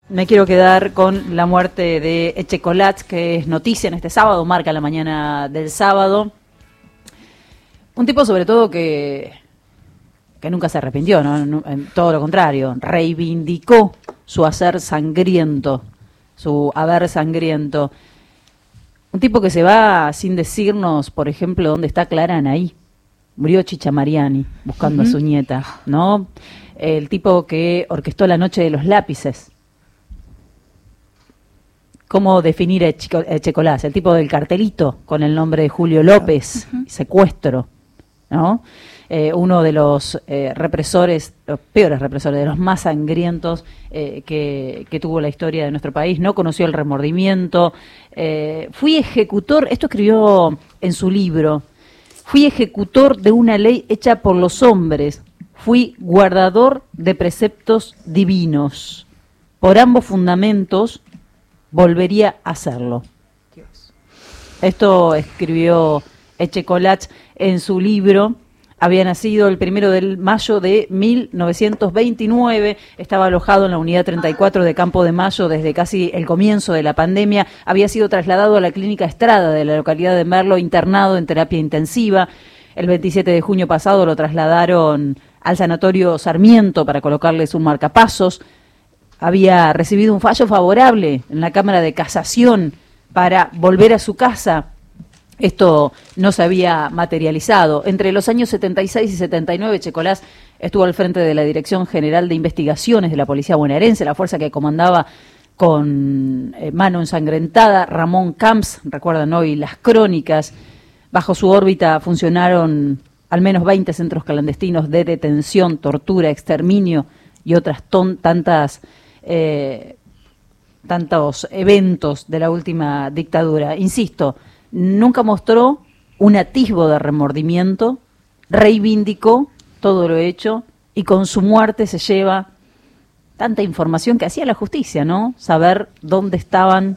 me quiero quedar con la muerte de Echecolat, que es noticia en este sábado, marca la mañana del sábado. Un tipo sobre todo que nunca se arrepintió, ¿no? Todo lo contrario, reivindicó su hacer sangriento, su haber sangriento. Un tipo que se va sin decirnos, por ejemplo, dónde está Clara Anaí. Murió Chicha Mariani buscando a su nieta, ¿no? El tipo que orquestó la noche de los lápices. ¿Cómo definir a Echecolás? El tipo del cartelito con el nombre de Julio López, secuestro, ¿no? Uno de los represores, los peores represores, de los más sangrientos que tuvo la historia de nuestro país. No conoció el remordimiento. Fui ejecutor, esto escribió en su libro, fui ejecutor de una ley hecha por los hombres, fui guardador de preceptos divinos. Por ambos fundamentos volvería a hacerlo. Dios. Esto escribió Echecolat en su libro. Había nacido el 1 de mayo de 1929, estaba alojado en la unidad 34 de Campo de Mayo desde casi el comienzo de la pandemia. Había sido trasladado a la clínica Estrada de la localidad de Merlo, internado en terapia intensiva. El 27 de junio pasado lo trasladaron al sanatorio Sarmiento para colocarles un marcapasos. Había recibido un fallo favorable en la Cámara de Casación para volver a su casa. Esto no se había materializado. Entre los años 76 y 79, Echecolás estuvo al frente de la Dirección General de Investigaciones de la Policía Bonaerense, la fuerza que comandaba con mano ensangrentada Ramón Camps, recuerdan hoy las crónicas. Bajo su órbita funcionaron al menos 20 centros clandestinos de detención, tortura, exterminio y otras tantos eventos de la última dictadura. Insisto, nunca mostró un atisbo de remordimiento, reivindicó todo lo hecho y con su muerte se lleva tanta información que hacía la justicia, ¿no? Saber dónde estaban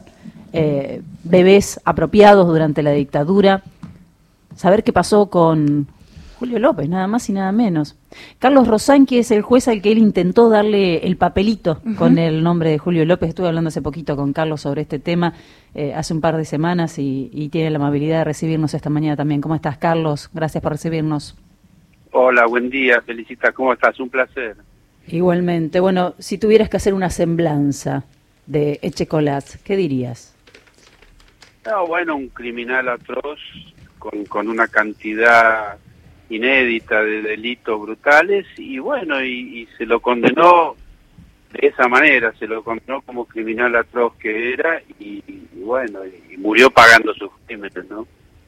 bebés apropiados durante la dictadura, saber qué pasó con Julio López, nada más y nada menos. Carlos Rosanqui es el juez al que él intentó darle el papelito con el nombre de Julio López. Estuve hablando hace poquito con Carlos sobre este tema, hace un par de semanas, y tiene la amabilidad de recibirnos esta mañana también. ¿Cómo estás, Carlos? Gracias por recibirnos. Hola, buen día, Felicita. ¿Cómo estás? Un placer. Igualmente. Bueno, si tuvieras que hacer una semblanza de Echecolat, ¿qué dirías? No, bueno, un criminal atroz con una cantidad inédita de delitos brutales y bueno, y se lo condenó de esa manera, se lo condenó como criminal atroz que era y bueno, y murió pagando sus crímenes, ¿no?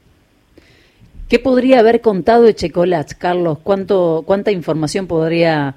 ¿Qué podría haber contado Echecolat, Carlos? ¿Cuánta información podría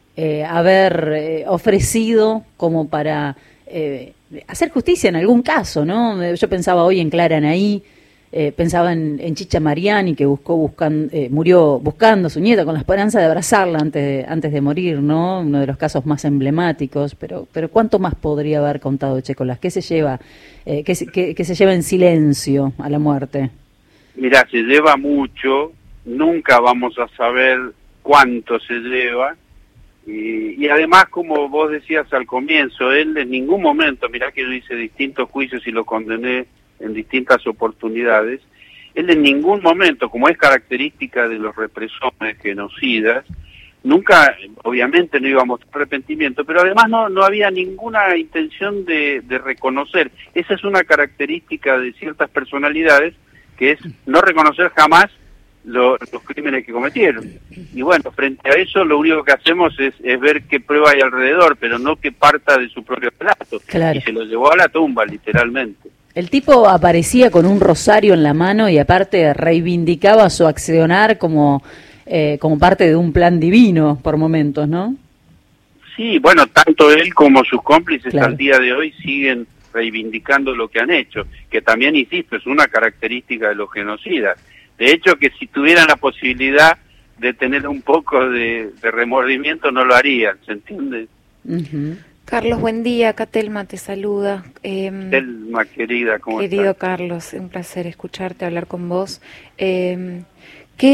haber ofrecido como para hacer justicia en algún caso, ¿no? Yo pensaba hoy en Clara Anaí, pensaba en Chicha Mariani, que murió buscando a su nieta con la esperanza de abrazarla antes de morir, ¿no? Uno de los casos más emblemáticos, pero ¿cuánto más podría haber contado Echecolat? ¿Qué se lleva que se lleva en silencio a la muerte? Mira, se lleva mucho, nunca vamos a saber cuánto se lleva, y además, como vos decías al comienzo, él en ningún momento, mirá que yo hice distintos juicios y lo condené en distintas oportunidades, él en ningún momento, como es característica de los represores genocidas, nunca, obviamente no iba a mostrar arrepentimiento, pero además no había ninguna intención de reconocer. Esa es una característica de ciertas personalidades, que es no reconocer jamás los crímenes que cometieron. Y bueno, frente a eso lo único que hacemos es ver qué prueba hay alrededor, pero no que parta de su propio relato. Claro. Y se lo llevó a la tumba, literalmente. El tipo aparecía con un rosario en la mano y aparte reivindicaba su accionar como parte de un plan divino por momentos, ¿no? Sí, bueno, tanto él como sus cómplices Claro. al día de hoy siguen reivindicando lo que han hecho, que también, insisto, es una característica de los genocidas. De hecho, que si tuvieran la posibilidad de tener un poco de remordimiento, no lo harían, ¿se entiende? Carlos, buen día. Acá Telma te saluda. Telma, querida, ¿cómo estás? Querido Carlos, un placer escucharte, hablar con vos.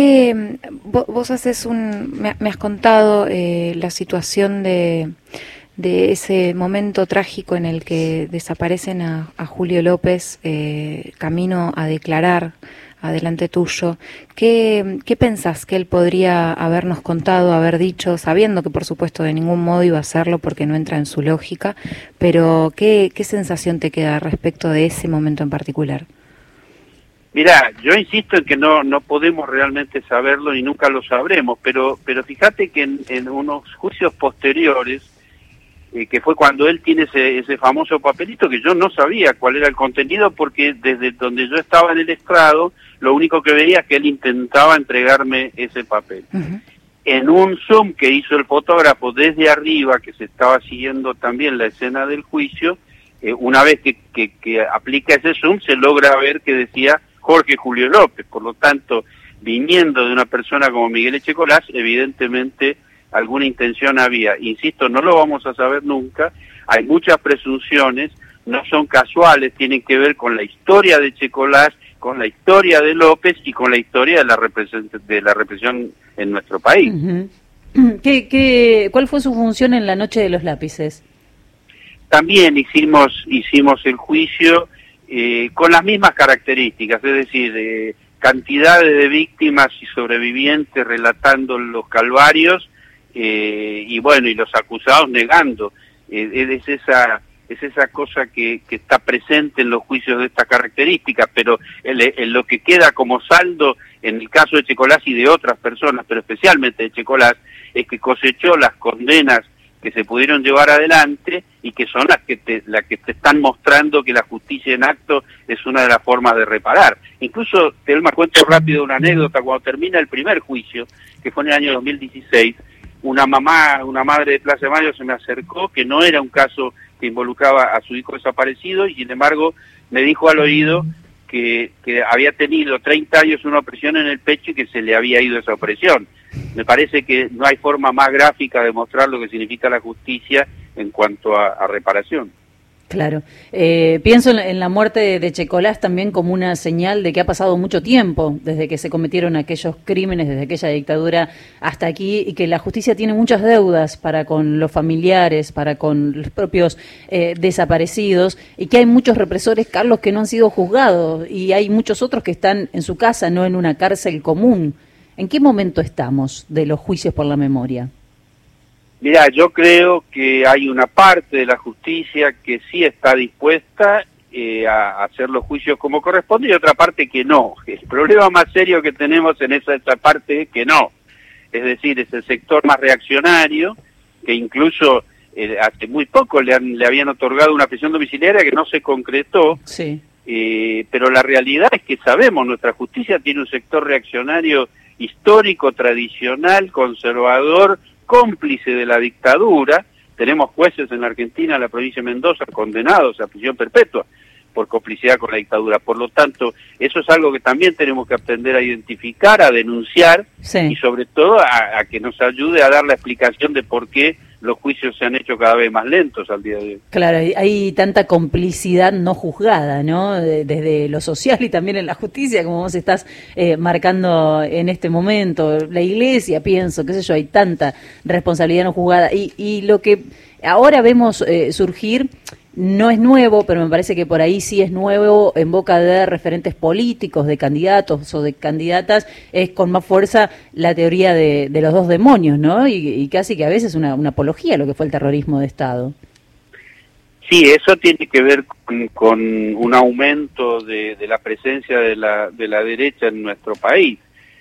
Vos haces me has contado la situación de de ese momento trágico en el que desaparecen a Julio López, camino a declarar adelante tuyo. ¿Qué pensás que él podría habernos contado, haber dicho, sabiendo que por supuesto de ningún modo iba a hacerlo porque no entra en su lógica, pero qué sensación te queda respecto de ese momento en particular? Mirá, yo insisto en que no podemos realmente saberlo y nunca lo sabremos, pero fíjate que en unos juicios posteriores, que fue cuando él tiene ese famoso papelito, que yo no sabía cuál era el contenido, porque desde donde yo estaba en el estrado, lo único que veía es que él intentaba entregarme ese papel. Uh-huh. En un zoom que hizo el fotógrafo desde arriba, que se estaba siguiendo también la escena del juicio, una vez que aplica ese zoom, se logra ver que decía Jorge Julio López. Por lo tanto, viniendo de una persona como Miguel Echecolás, evidentemente alguna intención había. Insisto, no lo vamos a saber nunca, hay muchas presunciones, no son casuales, tienen que ver con la historia de Echecolás, con la historia de López y con la historia de la represión en nuestro país. Uh-huh. ¿Cuál fue su función en la noche de los lápices? También hicimos el juicio con las mismas características, es decir, cantidades de víctimas y sobrevivientes relatando los calvarios, y los acusados negando. Es esa cosa que está presente en los juicios de esta característica, pero en lo que queda como saldo en el caso de Echecolás y de otras personas, pero especialmente de Echecolás, es que cosechó las condenas que se pudieron llevar adelante y que son las que te están mostrando que la justicia en acto es una de las formas de reparar. Incluso, Telma, cuento rápido una anécdota. Cuando termina el primer juicio, que fue en el año 2016, una madre de Plaza de Mayo se me acercó, que no era un caso que involucraba a su hijo desaparecido, y sin embargo me dijo al oído que había tenido 30 años una opresión en el pecho y que se le había ido esa opresión. Me parece que no hay forma más gráfica de mostrar lo que significa la justicia en cuanto a reparación. Claro. Pienso en la muerte de Echecolás también como una señal de que ha pasado mucho tiempo desde que se cometieron aquellos crímenes, desde aquella dictadura hasta aquí, y que la justicia tiene muchas deudas para con los familiares, para con los propios desaparecidos, y que hay muchos represores, Carlos, que no han sido juzgados, y hay muchos otros que están en su casa, no en una cárcel común. ¿En qué momento estamos de los juicios por la memoria? Mirá, yo creo que hay una parte de la justicia que sí está dispuesta a hacer los juicios como corresponde y otra parte que no. El problema más serio que tenemos en esa parte es que no. Es decir, es el sector más reaccionario, que incluso hace muy poco le habían otorgado una prisión domiciliaria que no se concretó. Sí. Pero la realidad es que sabemos, nuestra justicia tiene un sector reaccionario histórico, tradicional, conservador, cómplice de la dictadura. Tenemos jueces en la Argentina, en la provincia de Mendoza, condenados a prisión perpetua por complicidad con la dictadura. Por lo tanto, eso es algo que también tenemos que aprender a identificar, a denunciar, sí, y sobre todo a que nos ayude a dar la explicación de por qué los juicios se han hecho cada vez más lentos al día de hoy. Claro, hay tanta complicidad no juzgada, ¿no? Desde lo social y también en la justicia, como vos estás marcando en este momento. La iglesia, pienso, qué sé yo, hay tanta responsabilidad no juzgada. Y lo que ahora vemos surgir no es nuevo, pero me parece que por ahí sí es nuevo en boca de referentes políticos, de candidatos o de candidatas, es con más fuerza la teoría de los dos demonios, ¿no? Y casi que a veces una apología a lo que fue el terrorismo de Estado. Sí, eso tiene que ver con un aumento de la presencia de la derecha en nuestro país.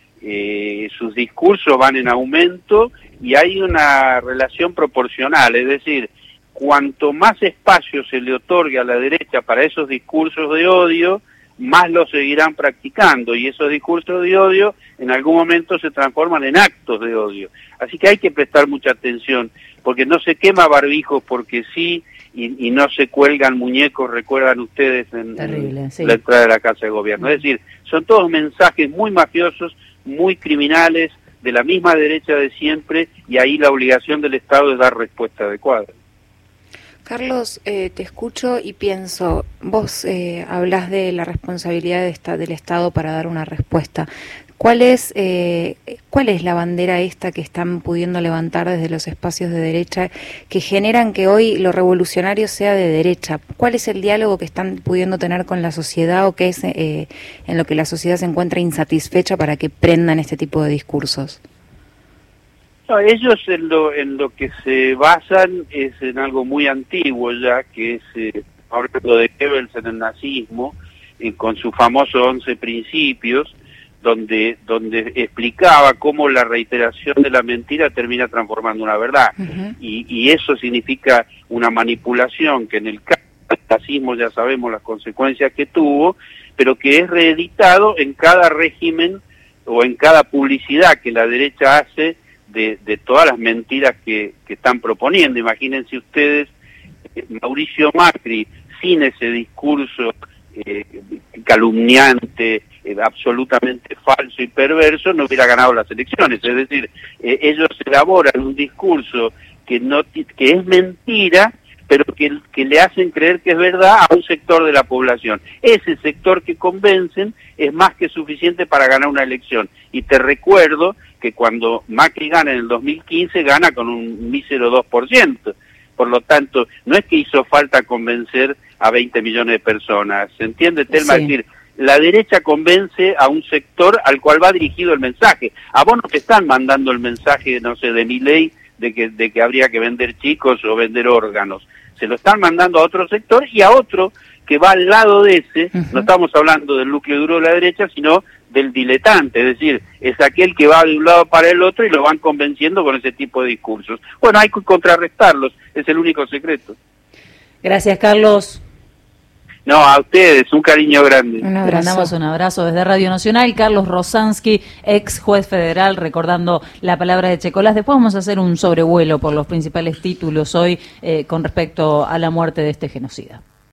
Sus discursos van en aumento y hay una relación proporcional, es decir, cuanto más espacio se le otorgue a la derecha para esos discursos de odio, más lo seguirán practicando, y esos discursos de odio en algún momento se transforman en actos de odio. Así que hay que prestar mucha atención, porque no se quema barbijos porque sí, y no se cuelgan muñecos, recuerdan ustedes, en sí, la entrada de la Casa de Gobierno. Es decir, son todos mensajes muy mafiosos, muy criminales, de la misma derecha de siempre, y ahí la obligación del Estado es dar respuesta adecuada. Carlos, te escucho y pienso, vos hablas de la responsabilidad del Estado para dar una respuesta. ¿Cuál es la bandera esta que están pudiendo levantar desde los espacios de derecha que generan que hoy lo revolucionario sea de derecha? ¿Cuál es el diálogo que están pudiendo tener con la sociedad o qué es en lo que la sociedad se encuentra insatisfecha para que prendan este tipo de discursos? No, ellos en lo que se basan es en algo muy antiguo ya, que es hablando de Goebbels en el nazismo, con sus famosos 11 principios, donde explicaba cómo la reiteración de la mentira termina transformando una verdad. Uh-huh. Y eso significa una manipulación que en el caso del nazismo ya sabemos las consecuencias que tuvo, pero que es reeditado en cada régimen o en cada publicidad que la derecha hace de todas las mentiras que están proponiendo. Imagínense ustedes, Mauricio Macri, sin ese discurso calumniante, absolutamente falso y perverso, no hubiera ganado las elecciones. Es decir, ellos elaboran un discurso que es mentira, pero que le hacen creer que es verdad a un sector de la población. Ese sector que convencen es más que suficiente para ganar una elección. Y te recuerdo que cuando Macri gana en el 2015, gana con un mísero 2%. Por lo tanto, no es que hizo falta convencer a 20 millones de personas. ¿Se entiende, Telma? Sí. Es decir, la derecha convence a un sector al cual va dirigido el mensaje. A vos no te están mandando el mensaje, no sé, de Milei, de que habría que vender chicos o vender órganos. Se lo están mandando a otro sector y a otro que va al lado de ese. Uh-huh. No estamos hablando del núcleo duro de la derecha, sino del diletante, es decir, es aquel que va de un lado para el otro y lo van convenciendo con ese tipo de discursos. Bueno, hay que contrarrestarlos, es el único secreto. Gracias, Carlos. No, a ustedes, un cariño grande. Un abrazo. Te mandamos un abrazo desde Radio Nacional. Carlos Rosansky, ex juez federal, recordando la palabra de Checolás. Después vamos a hacer un sobrevuelo por los principales títulos hoy con respecto a la muerte de este genocida.